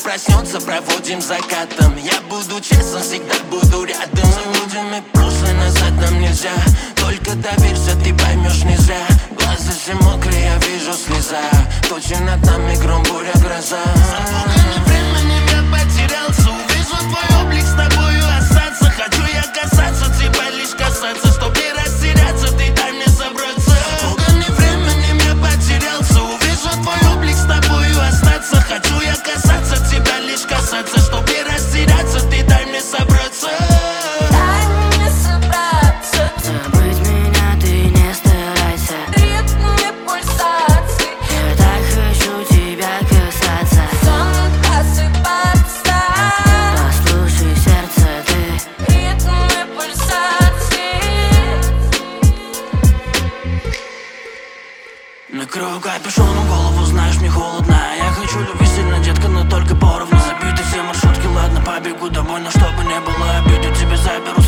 проснется, проводим закатом. Я буду честен, всегда буду рядом. Мы будем и прошлое назад нам нельзя. Только доверься, ты поймешь не зря. Глаза все мокрые, я вижу слеза. Тучи над нами, гром, буря, гроза. Запуганным временем я потерялся. Увижу твой облик, с тобою остаться. Хочу я касаться тебя, лишь касаться. Чтоб не растеряться, ты дай мне собраться. Запуганным временем я потерялся. Увижу твой облик, с тобою остаться. Хочу я касаться тебя, лишь касаться. Чтоб не растеряться, ты дай мне собраться. Дай мне собраться. Забыть меня ты не старайся. Ритме пульсации. Я так хочу тебя касаться. Сон просыпаться. Послушай сердце ты. Ритме пульсации. Накрою капюшоном голову, знаешь, мне холодно. Я хочу любви сильно, детка, но только поровну. Забиты все маршрутки, ладно, побегу домой, но чтобы не было обид, у тебя заберу